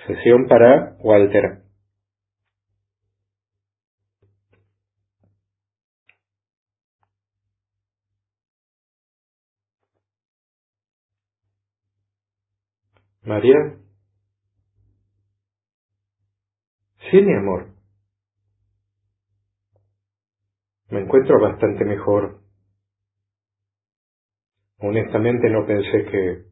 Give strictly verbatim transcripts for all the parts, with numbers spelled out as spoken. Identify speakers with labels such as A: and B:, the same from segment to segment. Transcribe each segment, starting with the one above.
A: Sesión para Walter. María. Sí, mi amor. Me encuentro bastante mejor. Honestamente no pensé que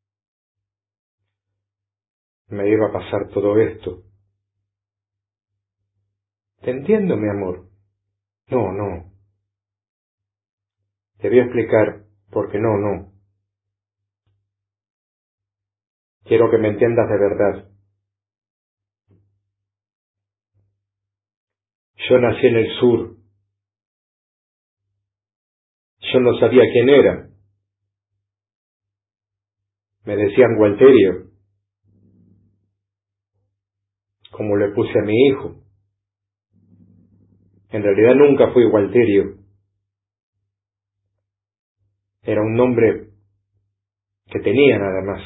A: me iba a pasar todo esto. Te entiendo, mi amor. No, no. Te voy a explicar porque no, no. Quiero que me entiendas de verdad. Yo nací en el sur. Yo no sabía quién era. Me decían Walterio, como le puse a mi hijo. En realidad nunca fui Walterio. Era un nombre que tenía nada más.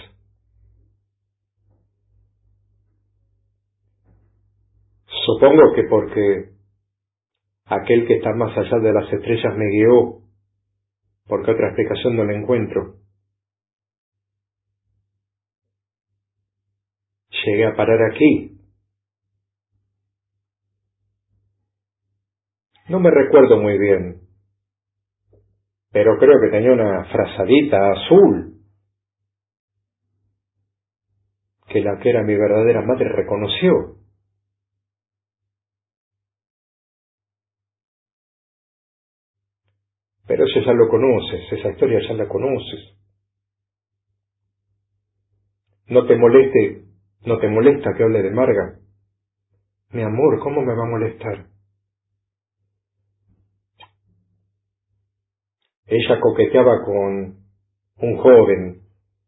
A: Supongo que porque aquel que está más allá de las estrellas me guió, porque otra explicación no la encuentro. Llegué a parar aquí. No me recuerdo muy bien, pero creo que tenía una frazadita azul, que la que era mi verdadera madre reconoció. Pero eso ya lo conoces, esa historia ya la conoces. No te moleste, no te molesta que hable de Marga. Mi amor, ¿cómo me va a molestar? Ella coqueteaba con un joven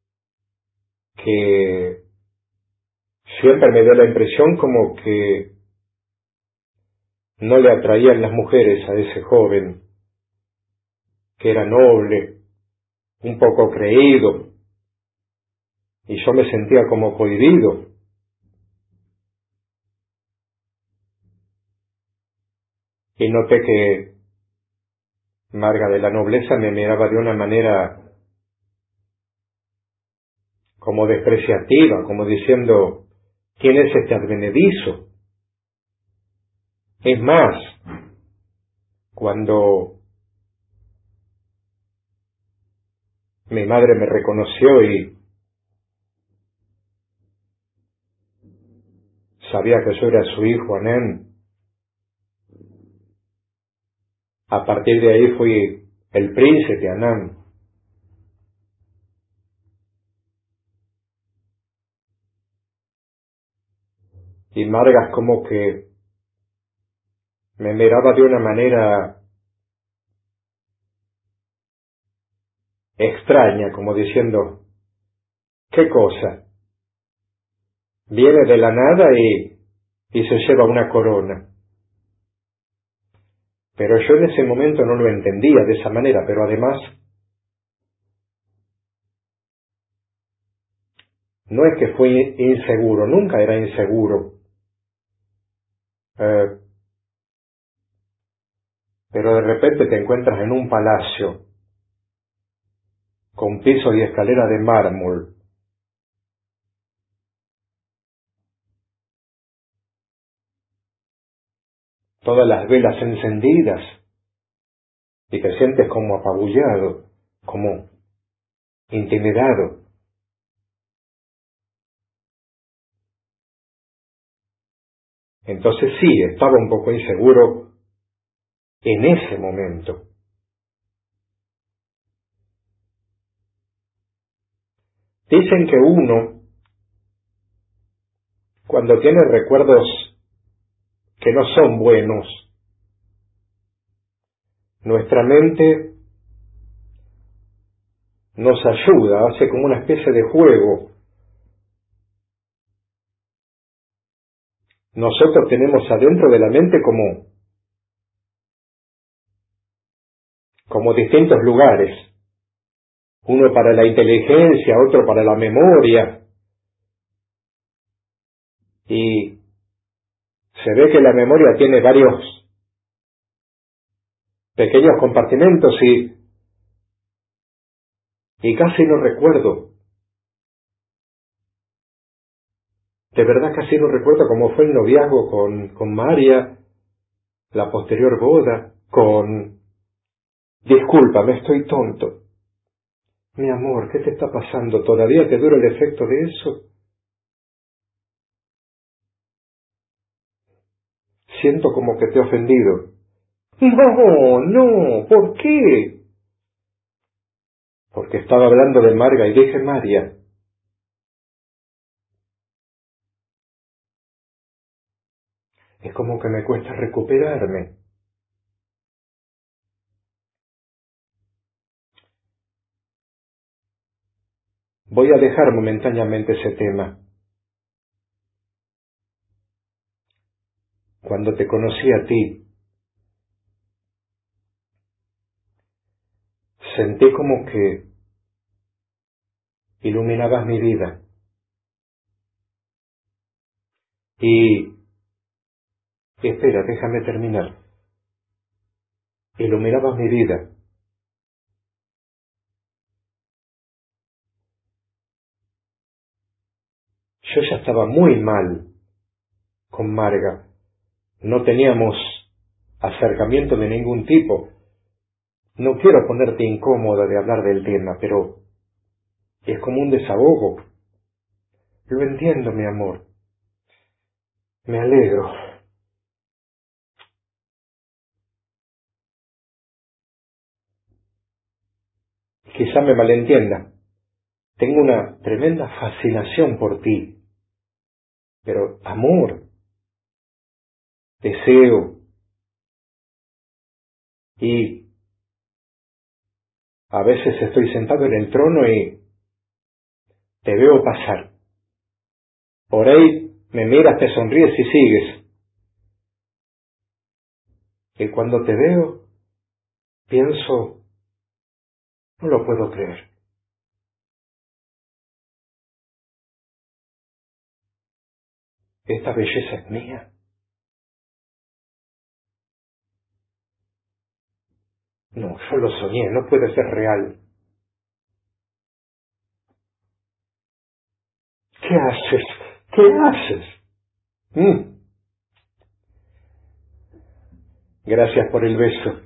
A: que siempre me dio la impresión como que no le atraían las mujeres a ese joven, que era noble, un poco creído, y yo me sentía como cohibido. Y noté que Marga de la Nobleza me miraba de una manera como despreciativa, como diciendo, ¿quién es este advenedizo? Es más, cuando mi madre me reconoció y sabía que yo era su hijo, Anán, a partir de ahí fui el príncipe Anán. Y Margas como que me miraba de una manera extraña, como diciendo, ¿qué cosa? Viene de la nada y, y se lleva una corona. Pero yo en ese momento no lo entendía de esa manera, pero además no es que fui inseguro, nunca era inseguro. Eh, pero de repente te encuentras en un palacio con piso y escalera de mármol, todas las velas encendidas, y te sientes como apabullado, como intimidado. Entonces sí, estaba un poco inseguro en ese momento. Dicen que uno, cuando tiene recuerdos que no son buenos, nuestra mente nos ayuda, hace como una especie de juego. Nosotros tenemos adentro de la mente como, como distintos lugares, uno para la inteligencia, otro para la memoria, y se ve que la memoria tiene varios pequeños compartimentos y, y casi no recuerdo. De verdad casi no recuerdo cómo fue el noviazgo con, con María, la posterior boda, con... Discúlpame, estoy tonto. Mi amor, ¿qué te está pasando? ¿Todavía te dura el efecto de eso? Siento como que te he ofendido. No, no, ¿por qué? Porque estaba hablando de Marga y dije María. Es como que me cuesta recuperarme. Voy a dejar momentáneamente ese tema. Cuando te conocí a ti, sentí como que iluminabas mi vida. Y... Espera, déjame terminar. Iluminabas mi vida. Yo ya estaba muy mal con Marga. No teníamos acercamiento de ningún tipo. No quiero ponerte incómoda de hablar del tema, pero es como un desahogo. Lo entiendo, mi amor. Me alegro. Quizá me malentienda. Tengo una tremenda fascinación por ti. Pero amor, deseo. Y a veces estoy sentado en el trono y te veo pasar. Por ahí me miras, te sonríes y sigues. Y cuando te veo, pienso, no lo puedo creer. Esta belleza es mía. No, yo lo soñé, no puede ser real. ¿Qué haces? ¿Qué haces? Mm. Gracias por el beso.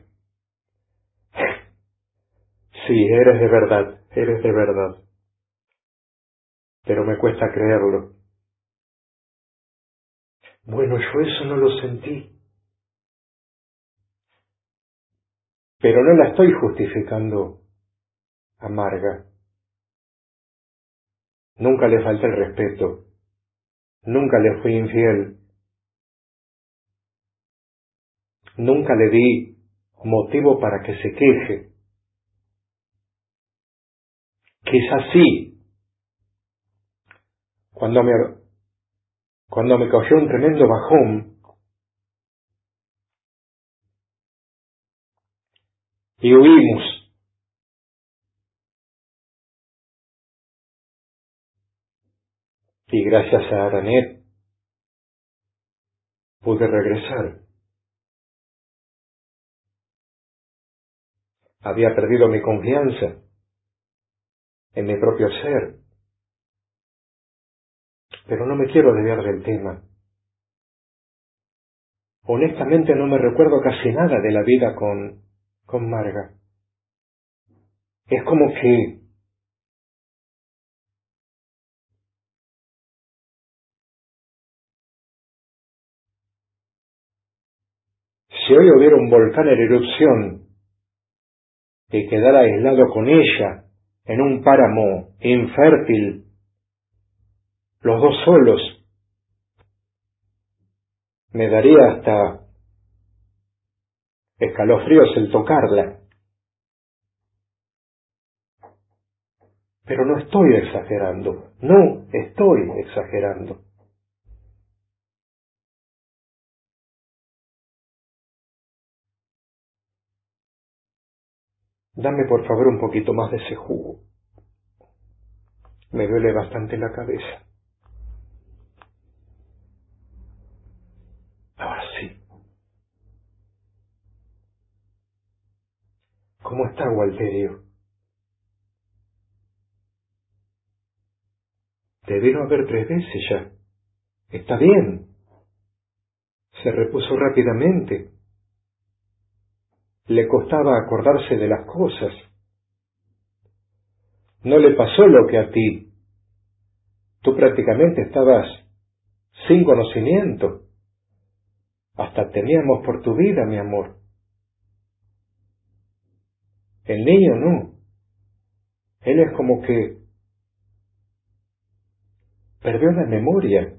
A: Sí, eres de verdad, eres de verdad. Pero me cuesta creerlo. Bueno, yo eso no lo sentí. Pero no la estoy justificando a Marga. Nunca le falté el respeto. Nunca le fui infiel. Nunca le di motivo para que se queje. Quizás sí, cuando me, cuando me cogió un tremendo bajón y huimos. Y gracias a Aranet pude regresar. Había perdido mi confianza en mi propio ser. Pero no me quiero desviar del tema. Honestamente no me recuerdo casi nada de la vida con, con Marga. Es como que si hoy hubiera un volcán en erupción y quedara aislado con ella en un páramo infértil, los dos solos, me daría hasta escalofríos el tocarla. Pero no estoy exagerando, no estoy exagerando. Dame por favor un poquito más de ese jugo. Me duele bastante la cabeza. está, Walterio? Te vino a ver tres veces ya. Está bien. Se repuso rápidamente. Le costaba acordarse de las cosas. No le pasó lo que a ti. Tú prácticamente estabas sin conocimiento. Hasta temíamos por tu vida, mi amor. El niño no. Él es como que perdió la memoria.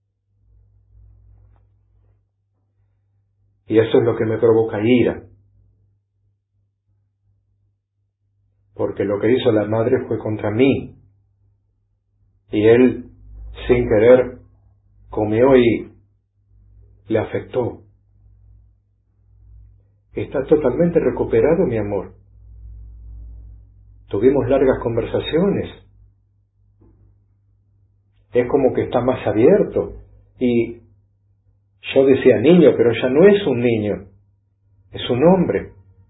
A: Y eso es lo que me provoca ira. Porque lo que hizo la madre fue contra mí. Y él, sin querer, comió y le afectó. Está totalmente recuperado, mi amor. Tuvimos largas conversaciones. Es como que está más abierto. Y yo decía niño, pero ya no es un niño. Es un hombre.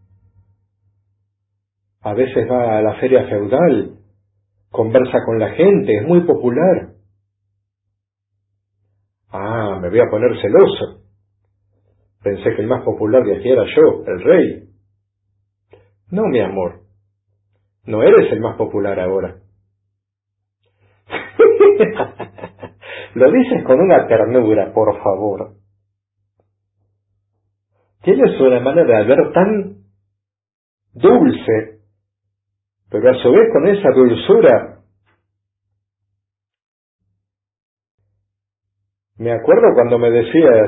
A: A veces va a la feria feudal, conversa con la gente, es muy popular. Ah, me voy a poner celoso. Pensé que el más popular de aquí era yo, el rey. No, mi amor. No eres el más popular ahora. Lo dices con una ternura, por favor. Tienes una manera de hablar tan dulce, pero a su vez con esa dulzura. Me acuerdo cuando me decías,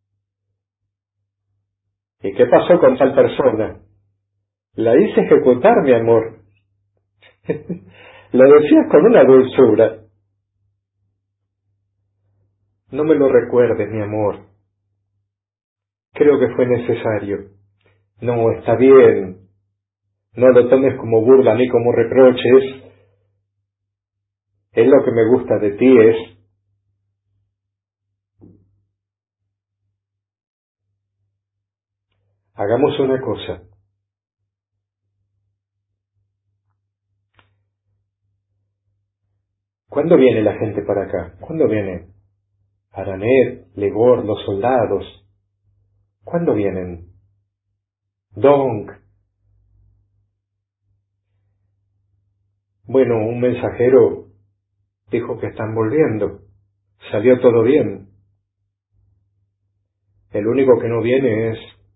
A: ¿y qué pasó con tal persona? La hice ejecutar, mi amor. Lo decías con una dulzura. No me lo recuerdes, mi amor. Creo que fue necesario. No, está bien. No lo tomes como burla ni como reproches. Es lo que me gusta de ti, es... Hagamos una cosa. ¿Cuándo viene la gente para acá? ¿Cuándo viene? Aranet, Legor, los soldados. ¿Cuándo vienen? Donk. Bueno, un mensajero dijo que están volviendo. Salió todo bien. El único que no viene es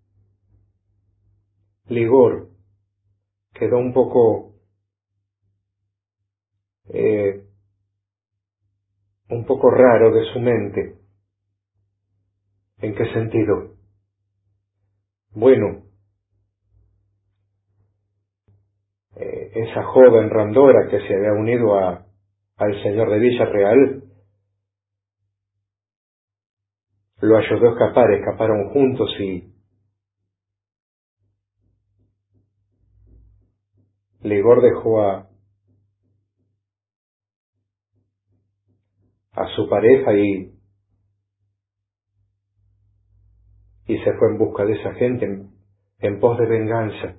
A: Ligor. Quedó un poco... Eh, un poco raro de su mente. ¿En qué sentido? Bueno, eh, esa joven Randora que se había unido a, al señor de Villarreal lo ayudó a escapar, escaparon juntos y Ligor dejó a, a su pareja y, y se fue en busca de esa gente en, en pos de venganza.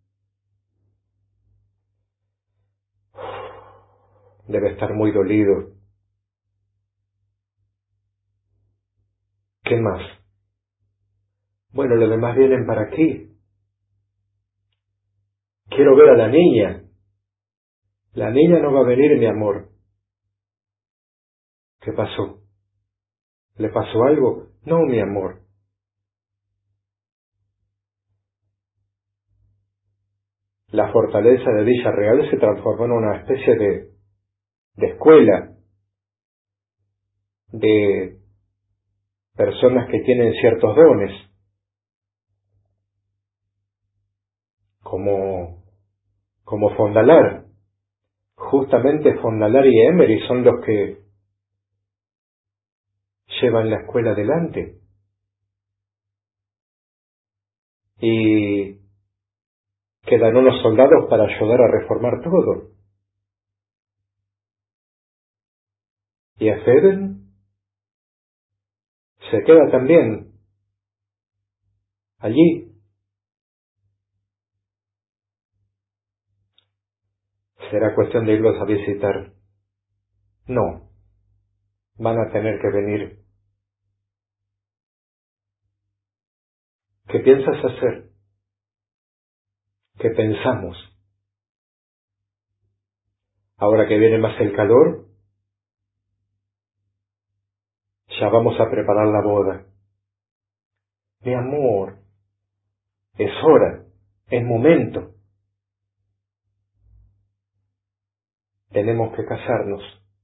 A: Debe estar muy dolido. ¿Qué más? Bueno, los demás vienen para aquí. Quiero ver a la niña. La niña no va a venir, mi amor. ¿Qué pasó? ¿Le pasó algo? No, mi amor. La fortaleza de Villarreal se transformó en una especie de, de escuela de personas que tienen ciertos dones, como, como Fondalar. Justamente Fondalar y Emery son los que llevan la escuela adelante. Y quedan unos soldados para ayudar a reformar todo. Y a Feben se queda también allí. será cuestión de irlos a visitar. No, van a tener que venir. ¿Qué piensas hacer? ¿Qué pensamos? Ahora que viene más el calor, ya vamos a preparar la boda. Mi amor, es hora, es momento. Tenemos que casarnos.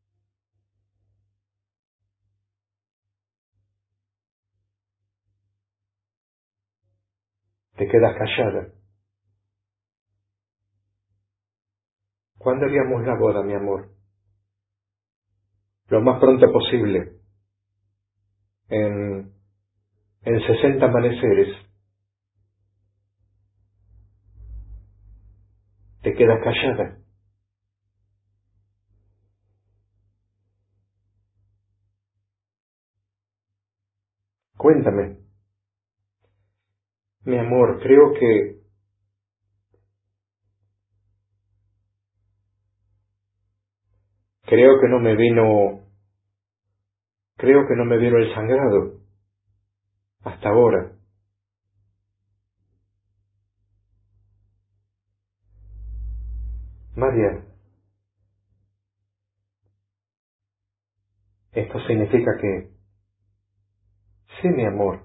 A: Te quedas callada. ¿Cuándo haríamos la boda, mi amor? Lo más pronto posible. En, en sesenta amaneceres. Te quedas callada. Cuéntame. Mi amor, creo que... Creo que no me vino... Creo que no me vino el sangrado. Hasta ahora. María, esto significa que... Sí, mi amor.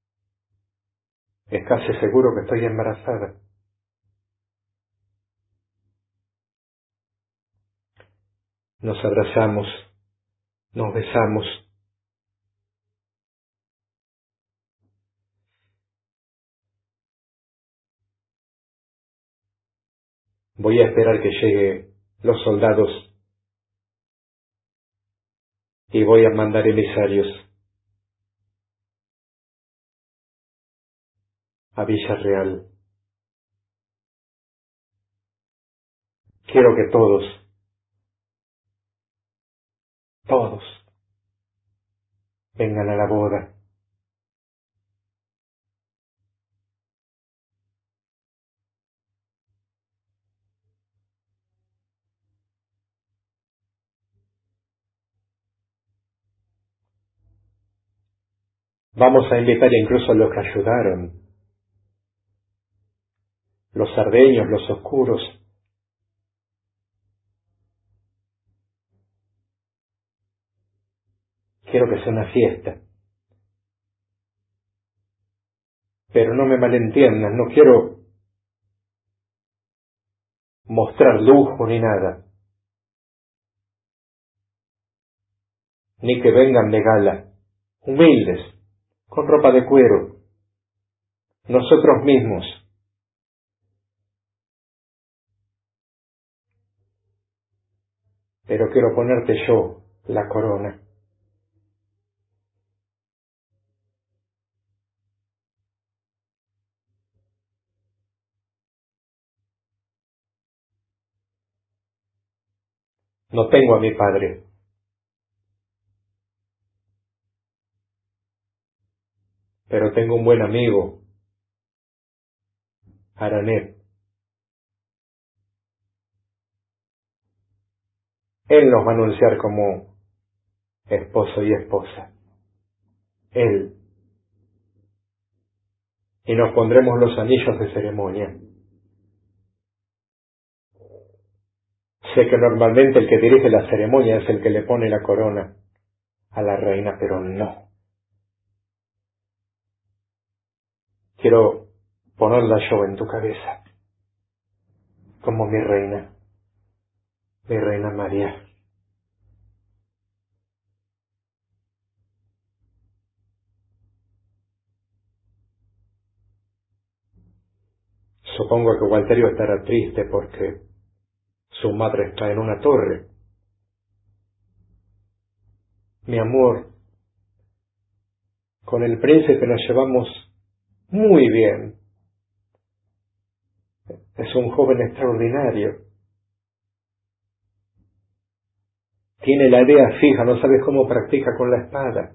A: Es casi seguro que estoy embarazada. Nos abrazamos. Nos besamos. Voy a esperar que lleguen los soldados y voy a mandar emisarios a Villarreal. Quiero que todos, todos, vengan a la boda. Vamos a invitar incluso a los que ayudaron, los sardeños, los oscuros. Quiero que sea una fiesta. Pero no me malentiendas, no quiero mostrar lujo ni nada, ni que vengan de gala, humildes, con ropa de cuero, nosotros mismos. Pero quiero ponerte yo la corona. No tengo a mi padre, pero tengo un buen amigo, Aranet. Él nos va a anunciar como esposo y esposa. Él. Y nos pondremos los anillos de ceremonia. Sé que normalmente el que dirige la ceremonia es el que le pone la corona a la reina, pero no. Quiero ponerla yo en tu cabeza, como mi reina, mi reina María. Supongo que Walterio estará triste porque su madre está en una torre. Mi amor, con el príncipe nos llevamos muy bien. Es un joven extraordinario. Tiene la idea fija, no sabes cómo practica con la espada.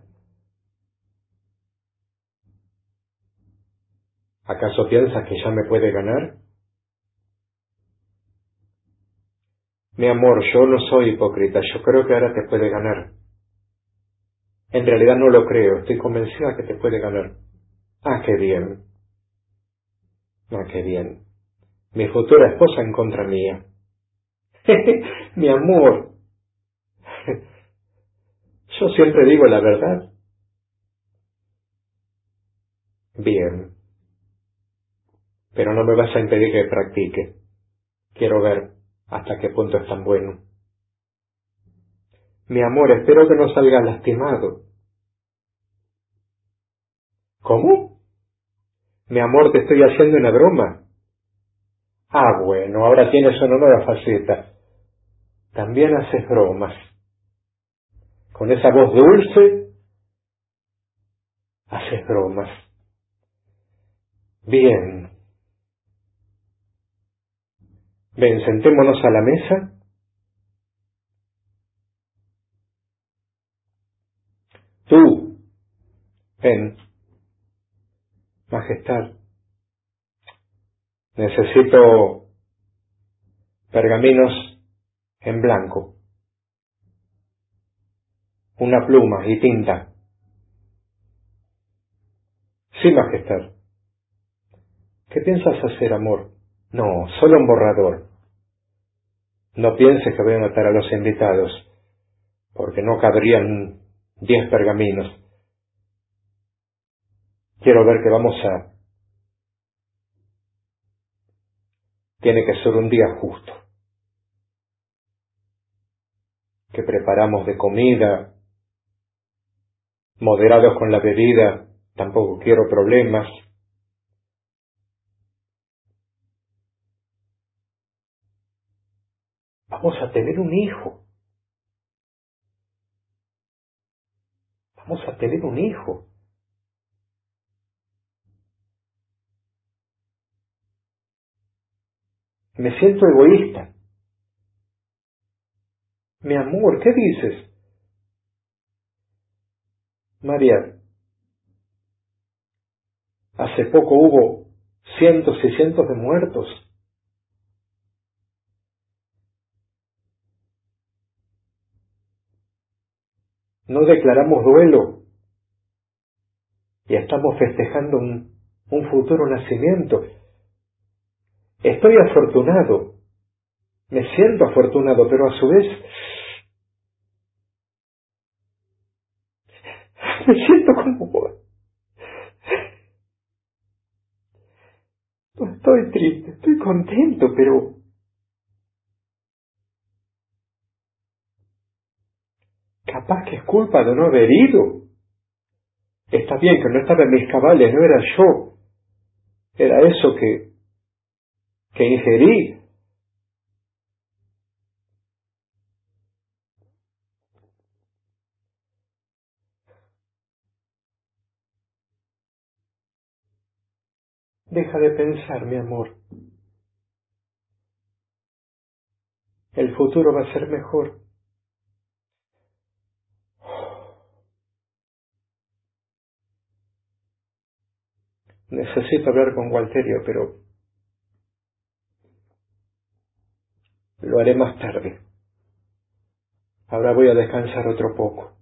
A: ¿Acaso piensas que ya me puede ganar? Mi amor, yo no soy hipócrita, yo creo que ahora te puede ganar. En realidad no lo creo, estoy convencida que te puede ganar. Ah, qué bien. Ah, qué bien. Mi futura esposa en contra mía. Mi amor, yo siempre digo la verdad. Bien, pero no me vas a impedir que practique. Quiero ver hasta qué punto es tan bueno. Mi amor, espero que no salgas lastimado. ¿Cómo? Mi amor, te estoy haciendo una broma. Ah, bueno, ahora tienes una nueva faceta. También haces bromas. Con esa voz dulce, haces bromas. Bien. Ven, sentémonos a la mesa. Tú, ven, Majestad, necesito pergaminos en blanco, una pluma y tinta. Sí, Majestad. ¿Qué piensas hacer, amor? No, solo un borrador. No pienses que voy a anotar a los invitados, porque no cabrían diez pergaminos. Quiero ver que vamos a... Tiene que ser un día justo, que preparamos de comida, moderados con la bebida, tampoco quiero problemas. Vamos a tener un hijo, vamos a tener un hijo. Me siento egoísta. Mi amor, ¿qué dices? María, hace poco hubo cientos y cientos de muertos. No declaramos duelo y estamos festejando un, un futuro nacimiento. Estoy afortunado, me siento afortunado, pero a su vez me siento como... No estoy triste, estoy contento, pero capaz que es culpa de no haber ido. Está bien que no estaba en mis cabales, no era yo, era eso que, que ingerí. Deja de pensar, mi amor. El futuro va a ser mejor. Necesito hablar con Walterio, pero lo haré más tarde. Ahora voy a descansar otro poco.